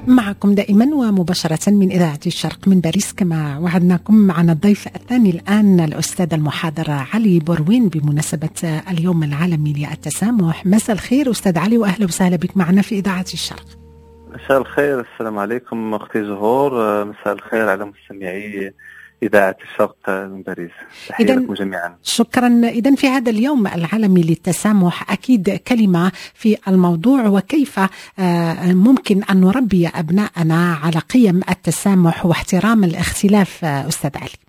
معكم دائما ومباشرة من إذاعة الشرق من باريس. كما وعدناكم معنا الضيف الثاني الآن الأستاذ المحاضر علي بروين بمناسبة اليوم العالمي للتسامح. مساء الخير أستاذ علي وأهلا وسهلا بك معنا في إذاعة الشرق. مساء الخير، السلام عليكم أختي زهور، مساء الخير على مستمعي إذاعة الشرق من باريس. تحية لكم جميعا. شكرا. إذن في هذا اليوم العالمي للتسامح أكيد كلمة في الموضوع، وكيف ممكن أن نربي أبناءنا على قيم التسامح واحترام الاختلاف أستاذ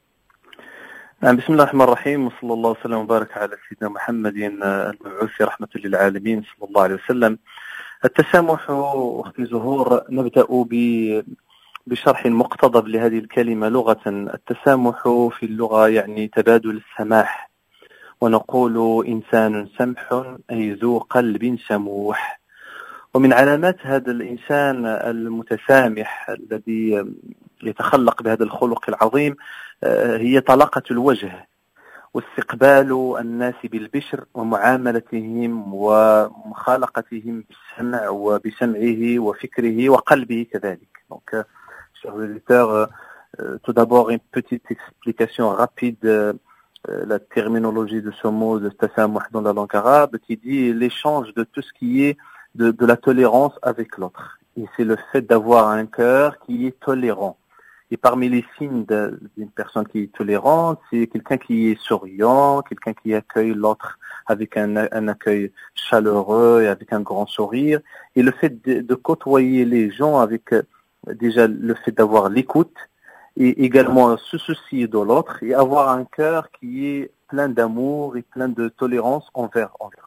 علي. بسم الله الرحمن الرحيم، وصلى الله وسلم وبارك على سيدنا محمد المبعوث رحمة للعالمين صلى الله عليه وسلم. التسامح أختي زهور، نبدأ بشرح مقتضب لهذه الكلمة لغة. التسامح في اللغة يعني تبادل السماح، ونقول إنسان سمح أي ذو قلب سموح. ومن علامات هذا الإنسان المتسامح الذي يتخلق بهذا الخلق العظيم هي طلاقة الوجه واستقبال الناس بالبشر ومعاملتهم ومخالقتهم بالسمع وبسمعه وفكره وقلبه كذلك. Donc, chers auditeurs, tout d'abord une petite explication rapide, la terminologie de ce mot de tasamouh dans la langue arabe qui dit l'échange de tout ce qui est de la tolérance avec l'autre. Et c'est le fait d'avoir un cœur qui est tolérant. Et parmi les signes d'une personne qui est tolérante, c'est quelqu'un qui est souriant, quelqu'un qui accueille l'autre avec un accueil chaleureux et avec un grand sourire. Et le fait de côtoyer les gens avec déjà le fait d'avoir l'écoute et également se soucier de l'autre et avoir un cœur qui est plein d'amour et plein de tolérance envers l'autre.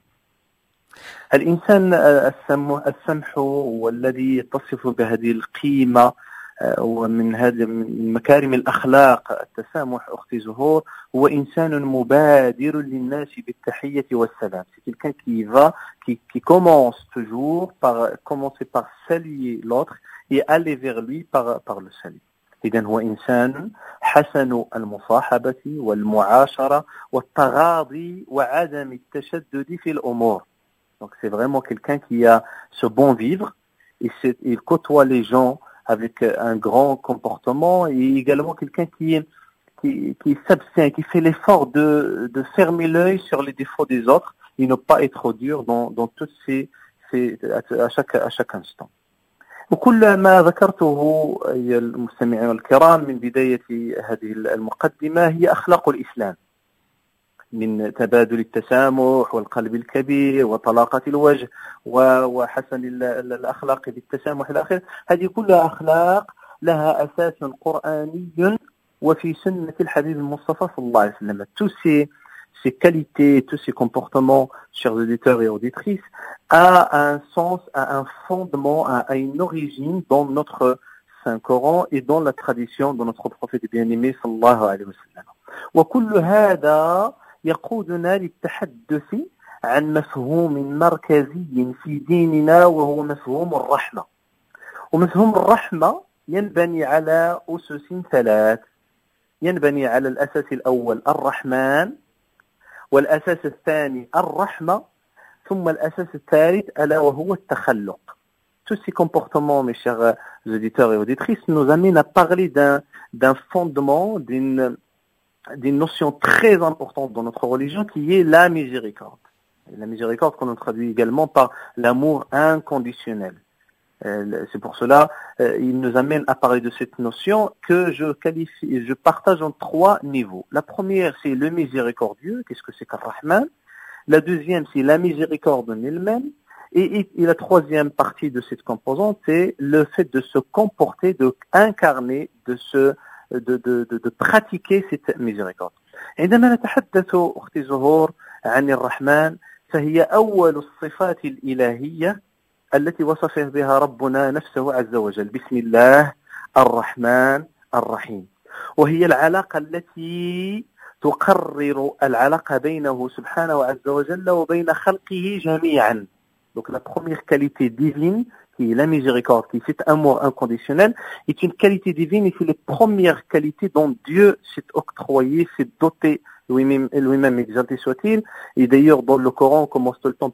الإنسان السمح والذي يتصف بهذه القيمة ومن هذا من مكارم الأخلاق التسامح أختي زهور هو إنسان مبادر للناس بالتحية والسلام. C'est quelqu'un qui commence toujours par commencer par saluer l'autre et aller vers lui par le salut. إذن هو إنسان حسن المصاحبة والمعاشرة والتغاضي وعدم التشدد في الأمور. Donc c'est vraiment quelqu'un qui a ce bon vivre et il côtoie les gens avec un grand comportement, et également quelqu'un qui s'abstient, qui fait l'effort de fermer l'œil sur les défauts des autres et ne pas être dur dans toutes à chaque instant. وكل ما ذكرته أيها المستمعين الكرام من بداية هذه المقدمة هي أخلاق الإسلام من تبادل التسامح والقلب الكبير وطلاقة الوجه وحسن الأخلاق بالتسامح الأخير. هذه كلها أخلاق لها أساس قرآني وفي سنة الحبيب المصطفى صلى الله عليه وسلم. Tous ces qualités, tous ces comportements, chers auditeurs et auditrices, a un sens, a un fondement, a une origine dans notre Saint Coran et dans la tradition de notre prophète bien-aimé صلى الله عليه وسلم. وكل هذا يقودنا للتحدث عن مفهوم مركزي في ديننا وهو مفهوم الرحمة. ومفهوم الرحمة ينبني على أسس ثلاث. ينبني على الأساس الأول الرحمن، والأساس الثاني الرحمة، ثم الأساس الثالث ألا وهو التخلق. Tous ces comportements, mes chers auditeurs et auditrices, nous amènent à parler d'un fondement, d'une notion très importante dans notre religion qui est la miséricorde. Et la miséricorde qu'on traduit également par l'amour inconditionnel. C'est pour cela il nous amène à parler de cette notion que je partage en trois niveaux. La première, c'est le miséricordieux. Qu'est-ce que c'est qu'Ar-Rahman? La deuxième, c'est la miséricorde en elle-même. Et la troisième partie de cette composante, c'est le fait de se comporter, de incarner, de pratiquer cette miséricorde. عندما نتحدث أختي زهور عن الرحمن فهي أول الصفات الإلهية التي وصف بها ربنا نفسه عز وجل بسم الله الرحمن الرحيم، وهي العلاقة التي تقرر العلاقة بينه سبحانه عز وجل وبين خلقه جميعا. Donc la première qualité divine qui est la miséricorde, qui est cet amour inconditionnel, est une qualité divine et c'est les premières qualités dont Dieu s'est octroyé, s'est doté lui-même exalté soit-il. Et d'ailleurs, dans le Coran, on commence tout le temps par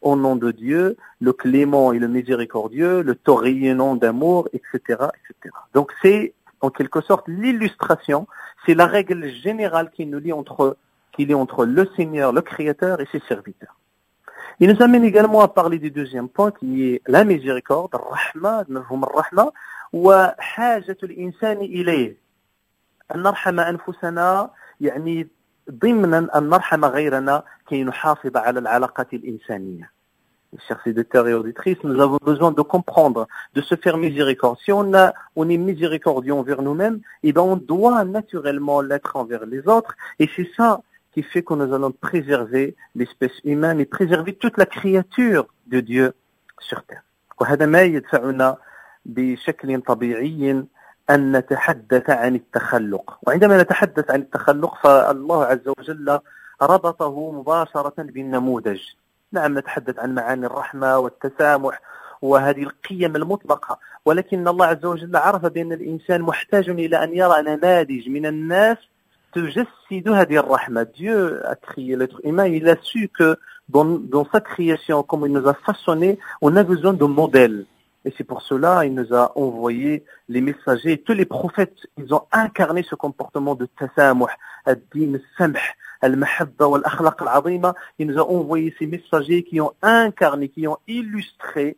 au nom de Dieu, le clément et le miséricordieux, le torrent d'amour, etc., etc. Donc c'est en quelque sorte l'illustration, c'est la règle générale qui nous lie entre le Seigneur, le Créateur et ses serviteurs. Il nous amène également à parler du deuxième point qui est la miséricorde, الرحمة, مفهوم الرحمة وحاجة الإنسان إليه. أن نرحم أنفسنا يعني ضمنا أن نرحم غيرنا كي نحافظ على العلاقات الإنسانية. Chers auditeurs et auditrices, nous avons besoin de comprendre, de se faire miséricorde. Si on est miséricordieux envers nous-mêmes, eh ben on doit naturellement l'être envers les autres. Et c'est ça qui fait que nous allons préserver l'espèce humaine et préserver toute la créature de Dieu sur terre. وهذا ما يدفعنا بشكل طبيعي أن نتحدث عن التخلق. وعندما نتحدث عن التخلق فالله عز وجل ربطه مباشرة بالنموذج. نعم نتحدث عن معاني الرحمة والتسامح وهذه القيم المطلقة، ولكن الله عز وجل عرف بأن الإنسان محتاج إلى أن يرى نماذج من الناس تجسد هذه الرحمة. Dieu a créé l'être humain, il a su que dans sa création, comme il nous a façonné, on a besoin de modèles. Et c'est pour cela il nous a envoyé les messagers. Tous les prophètes, ils ont incarné ce comportement de tasamuh, ad-din, al-samh, al-mahabba wa al-akhlaq al-azima. Il nous a envoyé ces messagers qui ont incarné, qui ont illustré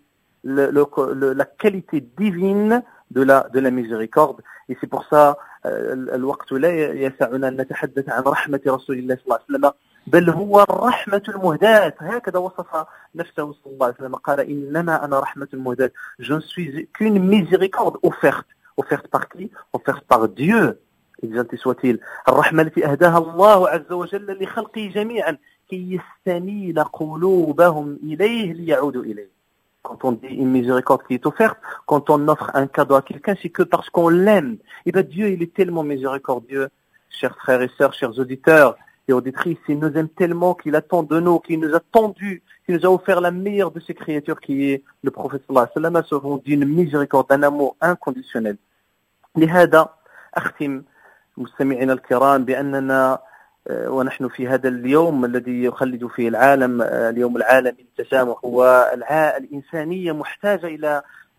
la qualité divine de la miséricorde. Et c'est pour ça الوقت لا يسعنا أن نتحدث عن رحمة رسول الله صلى الله عليه وسلم، بل هو الرحمة المهداة. هكذا وصف نفسه صلى الله عليه وسلم، قال إنما أنا رحمة المهداة. Je ne suis qu'une miséricorde offerte par qui? Offerte par Dieu. exalté soit-il. الرحمة التي أهداها الله عز وجل لخلقه جميعا كي يستميل قلوبهم إليه ليعودوا إليه. Quand on dit une miséricorde qui est offerte, quand on offre un cadeau à quelqu'un, c'est que parce qu'on l'aime. Et bien Dieu, il est tellement miséricordieux, chers frères et sœurs, chers auditeurs et auditrices, il nous aime tellement qu'il attend de nous, qu'il nous a tendu, qu'il nous a offert la meilleure de ses créatures qui est le prophète sallallahu alayhi wa sallam, seront d'une miséricorde, d'un amour inconditionnel. لهذا أختم مستمعينا الكرام بأننا ونحن في هذا اليوم الذي يخلد فيه العالم، اليوم العالمي للتسامح، والإنسانية محتاجة إلى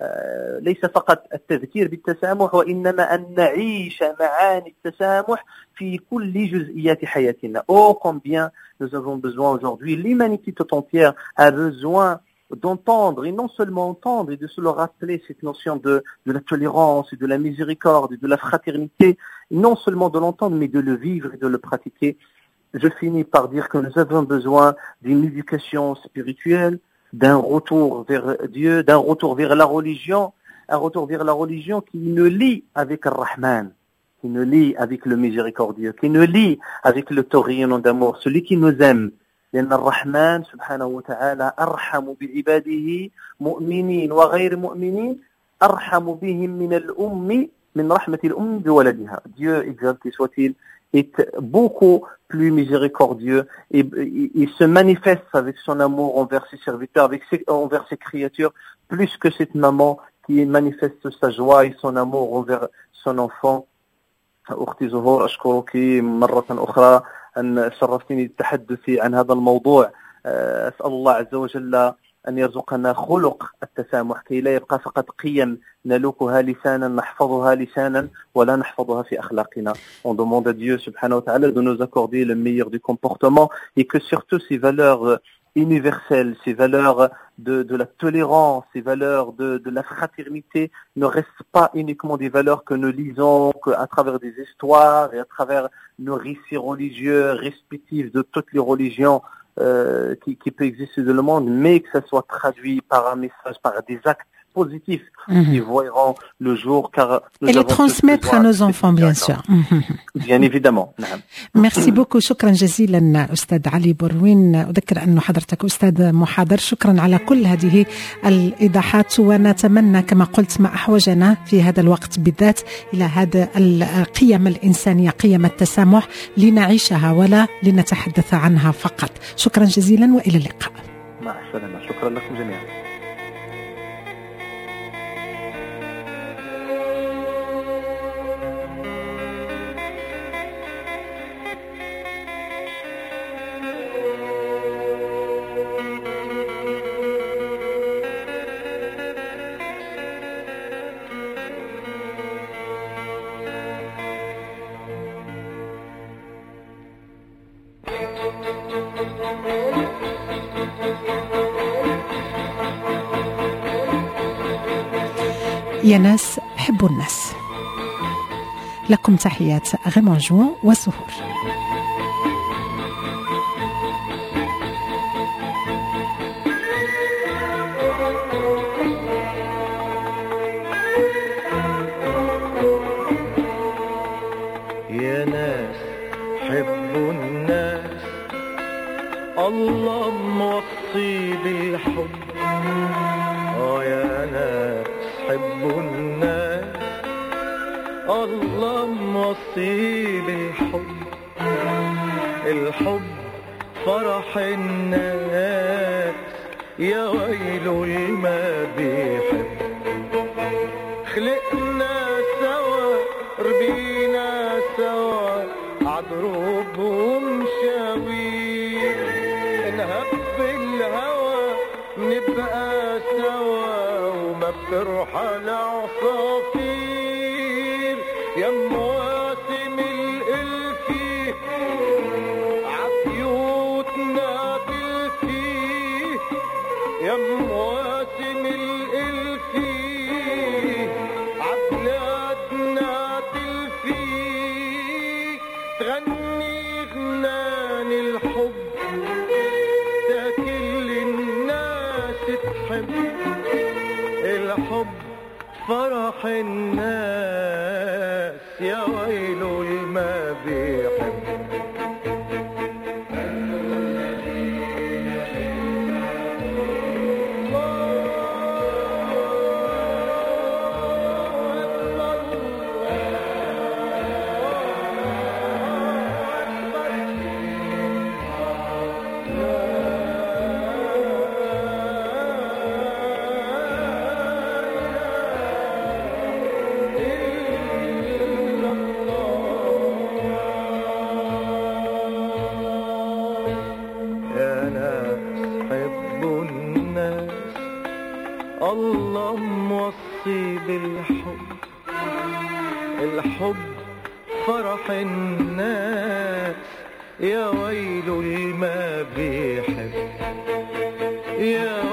ليس فقط التذكير بالتسامح وإنما أن نعيش معاني التسامح في كل جزئيات حياتنا. Oh combien nous avons besoin aujourd'hui, l'humanité toute entière a besoin d'entendre, et non seulement entendre, et de se le rappeler cette notion de la tolérance, et de la miséricorde, et de la fraternité, non seulement de l'entendre, mais de le vivre et de le pratiquer. Je finis par dire que nous avons besoin d'une éducation spirituelle, d'un retour vers Dieu, d'un retour vers la religion, un retour vers la religion qui nous lie avec Ar-Rahman, qui nous lie avec le miséricordieux, qui nous lie avec le torrent d'amour, celui qui nous aime. لأن الرحمن سبحانه وتعالى أرحم بعباده مؤمنين وغير مؤمنين أرحم بهم من رحمة الأم بولدها. Dieu exalté soit-il est beaucoup plus miséricordieux et il se manifeste avec son amour envers ses serviteurs, envers ses créatures, plus que cette maman qui manifeste sa joie et son amour envers son enfant. أختي زهور أشكرك مرة أخرى أن شرفتني بالتحدث عن هذا الموضوع. أسأل الله عز وجل أن يرزقنا خلق التسامح كي لا يبقى فقط قيم نلوكها لسانا نحفظها لسانا ولا نحفظها في أخلاقنا. On demande à Dieu subhanahu wa ta'ala de nous accorder le meilleur du comportement et que surtout ces valeurs universelles, ces valeurs de la tolérance, ces valeurs de la fraternité ne restent pas uniquement des valeurs que nous lisons à travers des histoires et à travers nos récits religieux respectifs de toutes les religions qui peut exister dans le monde, mais que ça soit traduit par un message, par des actes positifs qui voieront le jour, car nous et les transmettre à nos enfants, bien sûr. Bien évidemment. Merci beaucoup. شكرا جزيلا أستاذ علي بروين. أذكر أن حضرتك أستاذ محاضر. شكرا على كل هذه الإيضاحات، ونتمنى كما قلت ما أحوجنا في هذا الوقت بالذات إلى هذا القيم الإنسانية، قيم التسامح، لنعيشها ولا لنتحدث عنها فقط. شكرا جزيلا وإلى اللقاء. مع السلامة. شكرا لكم جميعا. يا ناس حبوا الناس. لكم تحيات غيمان جوان وسهور. يا ناس حبوا الناس، الله موصي بالحب. يا ناس حبوا الناس، الله موصي بالحب. الحب فرح الناس، يا ويلو ما بيحب. خلقنا سوا ربينا سوا عدروب ومشاوير، نهب الهوى نبقى سوا وما بترحل عصافير. يا مواسم الالفي عبيوتنا تلفي، يا مواسم الالفي عبلادنا تلفي. تغني غنان الحب كل الناس تحب. الحب فرح الناس، يا ويلو ما بيحب. الله موصي بالحب. الحب فرح الناس، يا ويل ما بيحب. يا